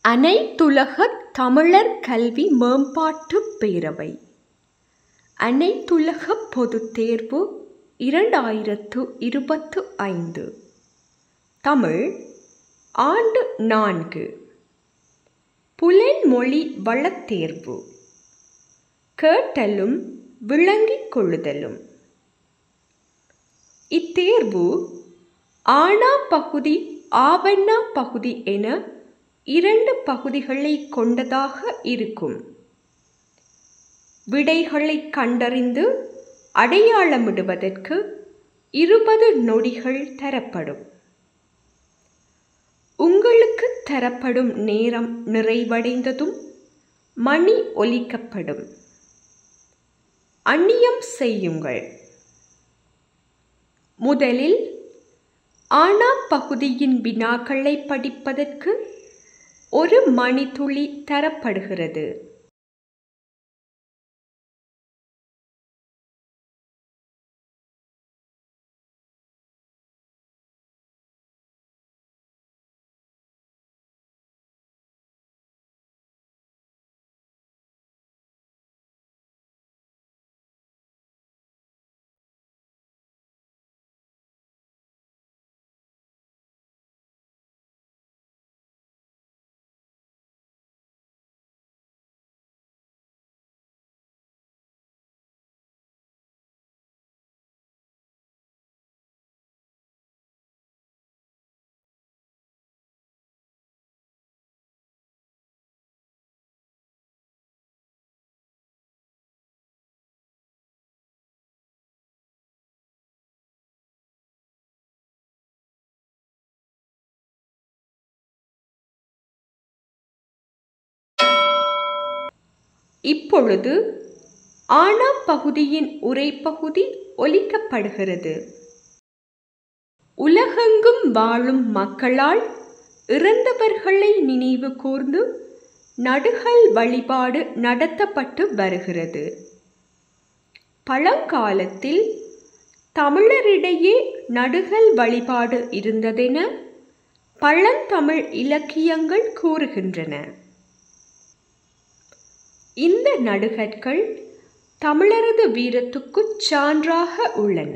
அனைத்துலகத் தமிழர் கல்வி மேம்பாட்டுப் பேரவை அனைத்துலகப் பொதுத் தேர்வு 2025 தமிழ் ஆண்டு 4 புலன்மொழி வளத் தேர்வு கேட்டலும் விளங்கிக் கொள்ளுதலும். இத்தேர்வு ஆனா பகுதி ஆவண்ணா பகுதி என 2 பகுதிகளை கொண்டதாக இருக்கும். விடைகளை கண்டறிந்து அடையாளமிடுவதற்கு 20 நொடிகள் தரப்படும். உங்களுக்கு தரப்படும் நேரம் நிறைவடைந்ததும் மணி ஒலிக்கப்படும். அந்நியம் செய்யுங்கள். முதலில் ஆனா பகுதியின் வினாக்களை படிப்பதற்கு 1 மணித்துளி தரப்படுகிறது. இப்பொழுது ஆனா பகுதியின் உரைப்பகுதி ஒலிக்கப்படுகிறது. உலகெங்கும் வாழும் மக்களால் இறந்தவர்களை நினைவு கூர்ந்து நடுகல் வழிபாடு நடத்தப்பட்டு வருகிறது. பழங்காலத்தில் தமிழரிடையே நடுகல் வழிபாடு இருந்ததென பழந்தமிழ் இலக்கியங்கள் கூறுகின்றன. இந்த நடுகற்கள் தமிழரது வீரத்துக்குச் சான்றாக உள்ளன.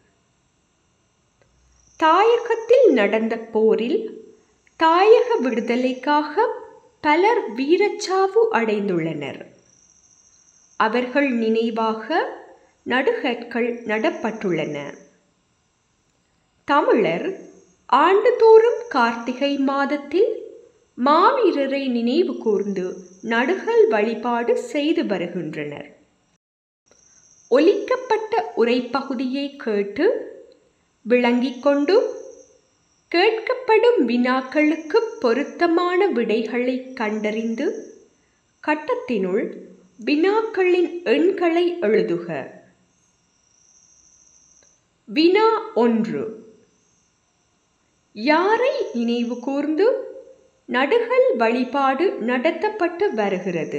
தாயகத்தில் நடந்த போரில் தாயக விடுதலைக்காக பலர் வீரச்சாவு அடைந்துள்ளனர். அவர்கள் நினைவாக நடுகற்கள் நடப்பட்டுள்ளன. தமிழர் ஆண்டுதோறும் கார்த்திகை மாதத்தில் மாவீரரை நினைவு கூர்ந்து நடுகல் வழிபாடு செய்து வருகின்றனர். ஒலிக்கப்பட்ட உரைப்பகுதியை கேட்டு விளங்கிக் கொண்டு கேட்கப்படும் வினாக்களுக்கு பொருத்தமான விடைகளை கண்டறிந்து கட்டத்தினுள் வினாக்களின் எண்களை எழுதுக. வினா 1. யாரை நினைவு கூர்ந்து நடுகல் வழிபாடு நடத்தப்பட்டு வருகிறது?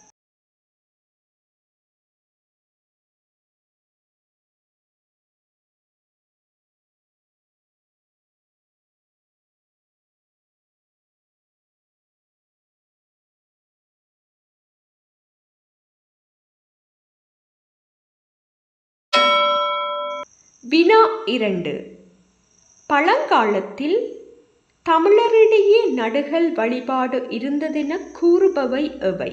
வினா 2. பழங்காலத்தில் தமிழரிடையே நடுகல் வழிபாடு இருந்ததென கூறுபவை எவை?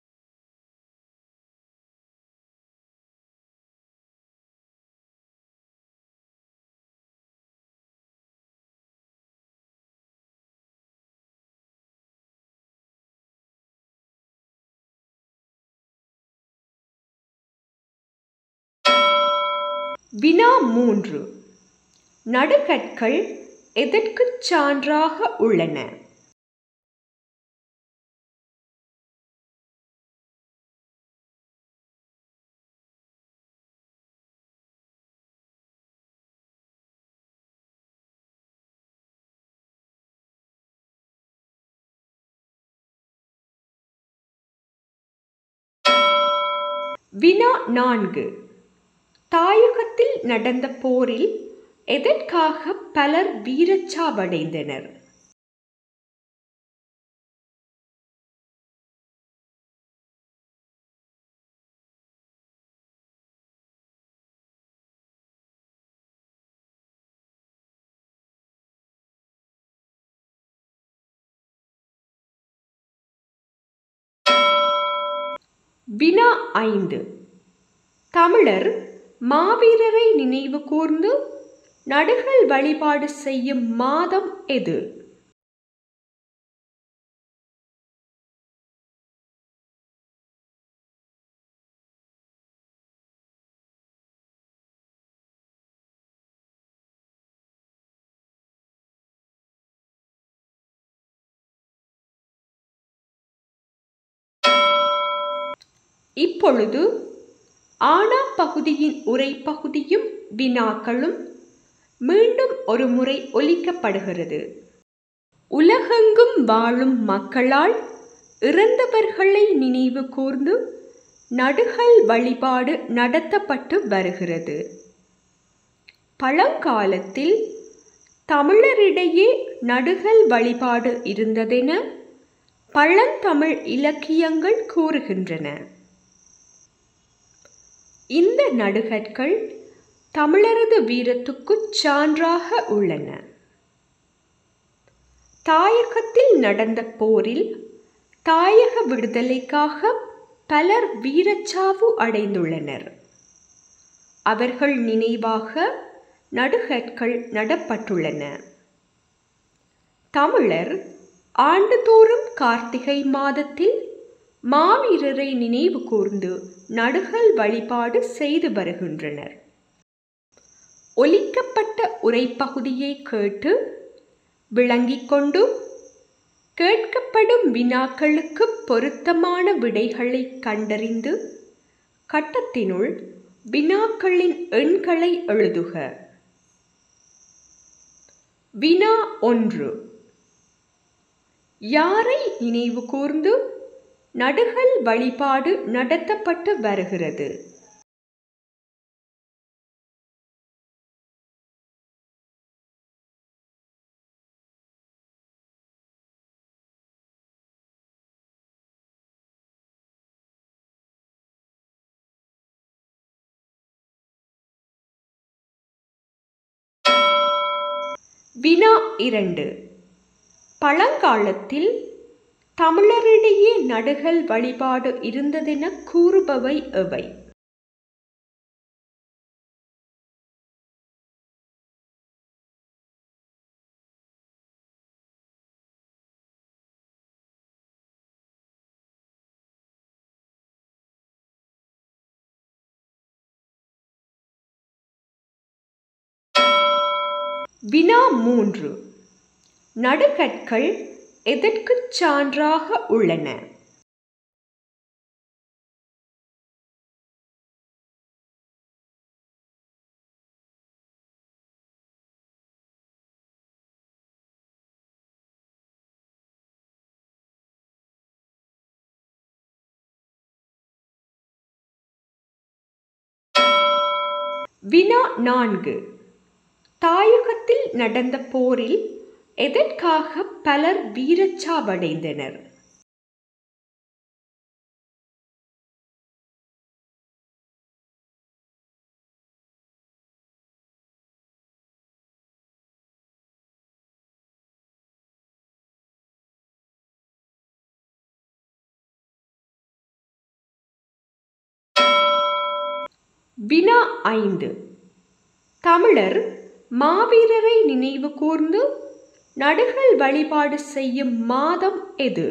வினா 3. நடுகற்கள் எதற்குச் சான்றாக உள்ளன? வினா 4. தாயகத்தில் நடந்த போரில் எதற்காக பலர் வீரச்சாவடைந்தனர்? வினா 5. தமிழர் மாவீரரை நினைவு கூர்ந்து நடுகள் வழிபாடு செய்யும் மாதம் எது? இப்பொழுது ஆனா பகுதியின் உரை பகுதியும் வினாக்களும் மீண்டும் ஒரு முறை ஒலிக்கப்படுகிறது. உலகெங்கும் வாழும் மக்களால் இறந்தவர்களை நினைவு கூர்ந்து நடுகள் வழிபாடு நடத்தப்பட்டு வருகிறது. பழங்காலத்தில் தமிழரிடையே நடுகள் வழிபாடு இருந்ததென பழந்தமிழ் இலக்கியங்கள் கூறுகின்றன. இந்த நடுகற்கள் தமிழரது வீரத்துக்குச் சான்றாக உள்ளன. தாயகத்தில் நடந்த போரில் தாயக விடுதலைக்காக பலர் வீரச்சாவு அடைந்துள்ளனர். அவர்கள் நினைவாக நடுகற்கள் நடப்பட்டுள்ளன. தமிழர் ஆண்டுதோறும் கார்த்திகை மாதத்தில் மாவீரரை நினைவு கூர்ந்து நடுகள் வழிபாடு செய்து வருகின்றனர். ஒலிக்கப்பட்ட உரைப்பகுதியை கேட்டு விளங்கிக் கொண்டு கேட்கப்படும் வினாக்களுக்கு பொருத்தமான விடைகளை கண்டறிந்து கட்டத்தினுள் வினாக்களின் எண்களை எழுதுக. வினா 1. யாரை நினைவு கூர்ந்து நடுகள் வழிபாடு நடத்தப்பட்டு வருகிறது? வினா 2. பழங்காலத்தில் தமிழரிடையே நடுகள் வழிபாடு இருந்ததென கூறுபவை எவை? வினா 3. நடுகற்கள் எதற்குச் சான்றாக உள்ளன? வினா 4. தாயகத்தில் நடந்த போரில் எதற்காக பலர் வீரச்சாவடைந்தனர்? வினா 5. தமிழர் மாவீரரை நினைவு கூர்ந்து நடுகள் வழிபாடு செய்யும் மாதம் எது?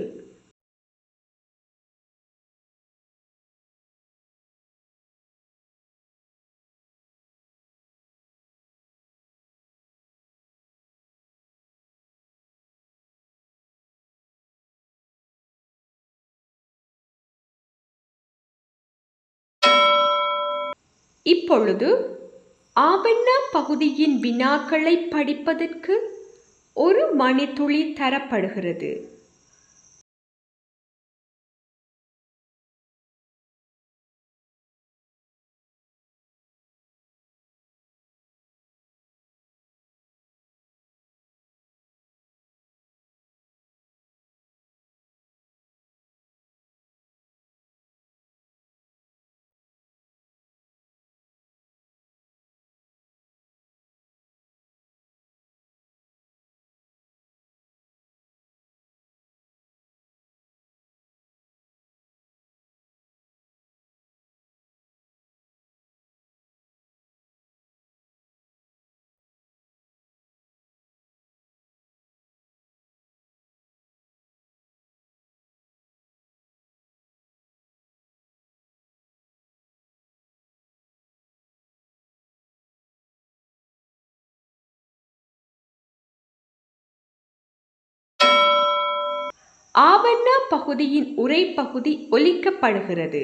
இப்பொழுது ஆவண்ண பகுதியின் வினாக்களை படிப்பதற்கு 1 மணித்துளி தரப்படுகிறது. ஆவண்ண பகுதியின் உரைப்பகுதி ஒலிக்கப்படுகிறது.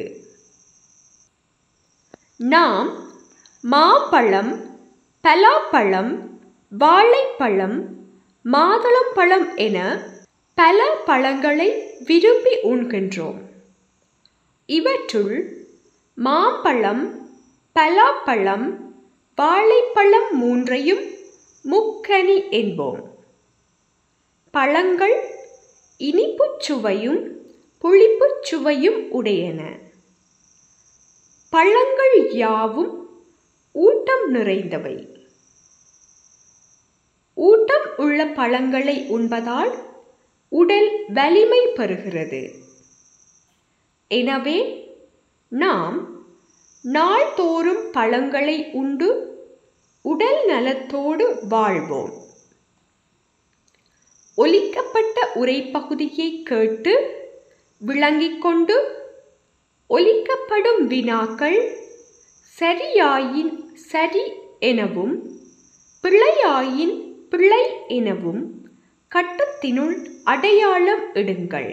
நாம் மாம்பழம், பலாப்பழம், வாழைப்பழம், மாதுளம்பழம் என பல பழங்களை விரும்பி உண்கின்றோம். இவற்றுள் மாம்பழம், பலாப்பழம், வாழைப்பழம் மூன்றையும் முக்கனி என்போம். பழங்கள் இனிப்புச் சுவையும் புளிப்புச் சுவையும் உடையன. பழங்கள் யாவும் ஊட்டம் நிறைந்தவை. ஊட்டம் உள்ள பழங்களை உண்பதால் உடல் வலிமை பெறுகிறது. எனவே நாம் நாள்தோறும் பழங்களை உண்டு உடல் நலத்தோடு வாழ்வோம். ஒலிக்கப்பட்ட உரைப்பகுதியை கேட்டு விளங்கிக் கொண்டு ஒலிக்கப்படும் வினாக்கள் சரியாயின் சரி எனவும் பிழையாயின் பிழை எனவும் கட்டத்தினுள் அடையாளம் இடுங்கள்.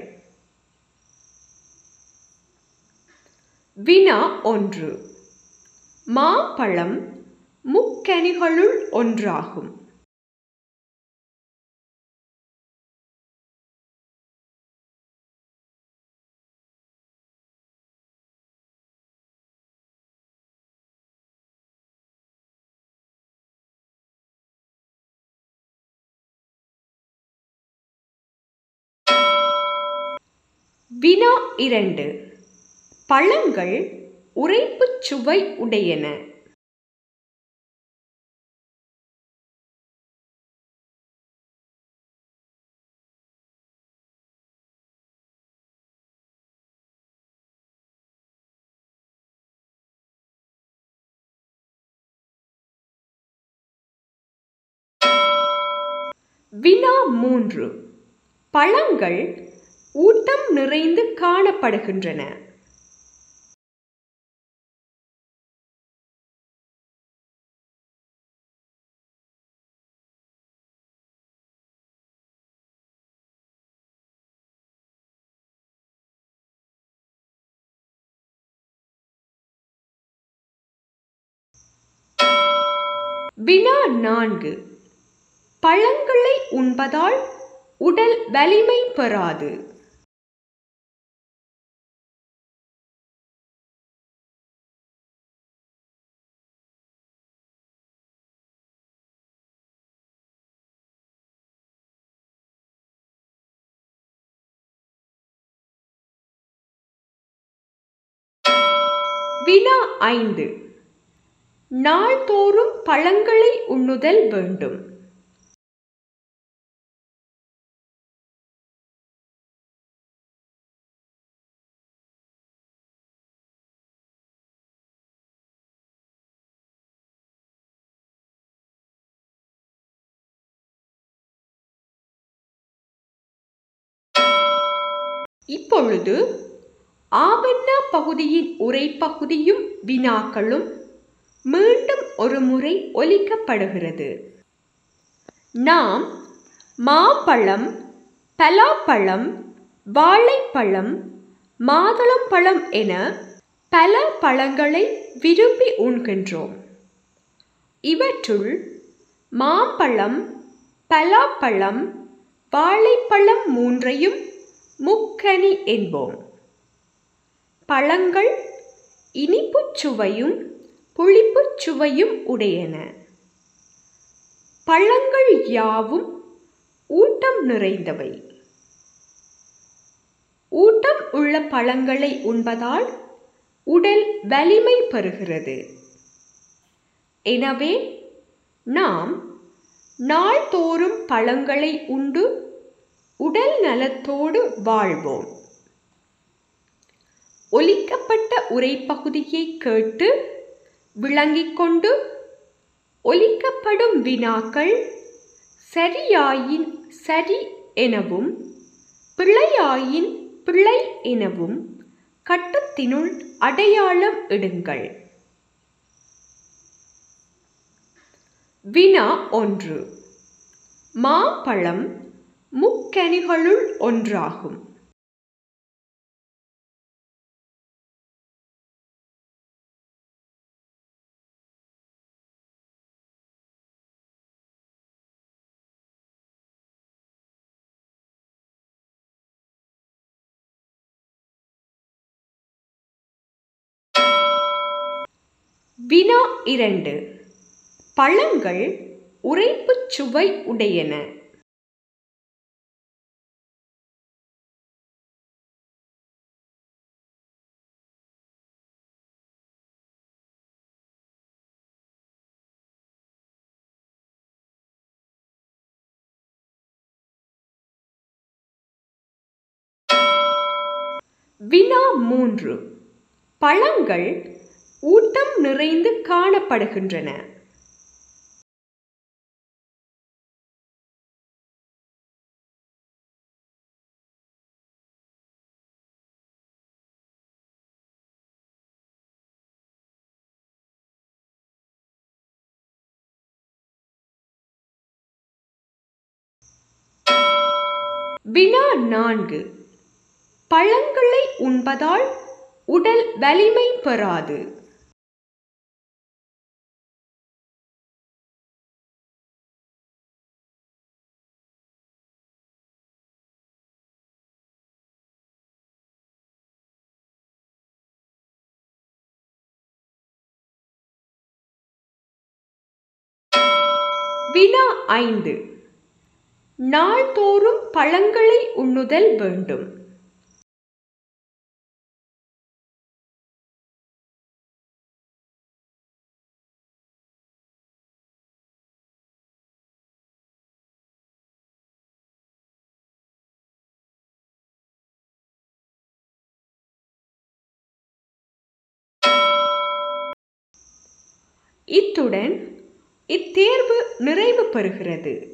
வினா 1. மாம்பழம் முக்கனிகளுள் ஒன்றாகும். வினா 2. பழங்கள் உரைப்புச் சுவை உடையன. வினா 3. பழங்கள் ஊட்டம் நிறைந்து காணப்படுகின்றன. வினா 4. பழங்களை உண்பதால் உடல் வலிமை பெறாது. வினா 5. நாள்தோறும் பழங்களை உண்ணுதல் வேண்டும். இப்பொழுது ஆவண்ண பகுதியின் உரைப்பகுதியும் வினாக்களும் மீண்டும் ஒரு முறை ஒலிக்கப்படுகிறது. நாம் மாம்பழம், பலாப்பழம், வாழைப்பழம், மாதுளம்பழம் என பல பழங்களை விரும்பி உண்கின்றோம். இவற்றுள் மாம்பழம், பலாப்பழம், வாழைப்பழம் மூன்றையும் முக்கனி என்போம். பழங்கள் இனிப்புச் சுவையும் புளிப்புச் சுவையும் உடையன. பழங்கள் யாவும் ஊட்டம் நிறைந்தவை. ஊட்டம் உள்ள பழங்களை உண்பதால் உடல் வலிமை பெறுகிறது. எனவே நாம் நாள்தோறும் பழங்களை உண்டு உடல் நலத்தோடு வாழ்வோம். ஒலிக்கப்பட்ட உரைப்பகுதியை கேட்டு விளங்கிக் கொண்டு ஒலிக்கப்படும் வினாக்கள் சரியாயின் சரி எனவும் பிழையாயின் பிழை எனவும் கட்டத்தினுள் அடையாளம் இடுங்கள். வினா 1. மாம்பழம் முக்கனிகளுள் ஒன்றாகும். வினா 2. பழங்கள் உரைப்புச் சுவை உடையன. வினா 3. பழங்கள் ஊட்டம் நிறைந்து காணப்படுகின்றன. வினா 4. பழங்களை உண்பதால் உடல் வலிமை பெறாது. வினா 5. நாள்தோறும் பழங்களை உண்ணுதல் வேண்டும். இத்துடன் இத்தேர்வு நிறைவு பெறுகிறது.